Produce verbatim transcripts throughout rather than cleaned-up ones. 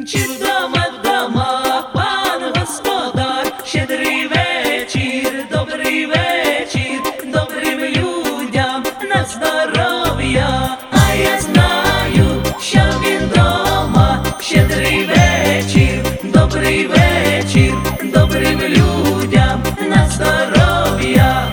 Чи вдома, вдома, пан господар, щедрий вечір, добрий вечір, добрим людям на здоров'я. А я знаю, що він дома, щедрий вечір, добрий вечір, добрим людям на здоров'я.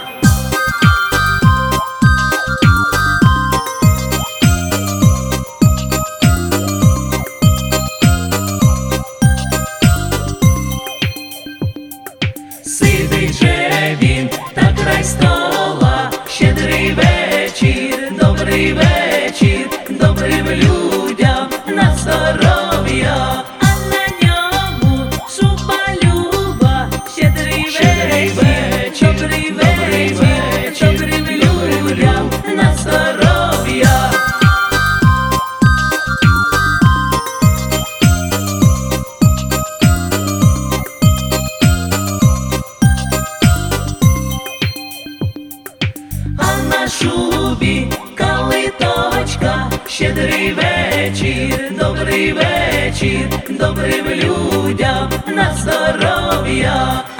Сидить же він та край стола, щедрий вечір, добрий вечір, добрим людям на здоров'я. А на ньому шуба люба, щедрий вечір, добрий вечір, добрим людям на здоров'я. А на шубі калиточка, щедрий вечір, добрий вечір, добрим людям на здоров'я.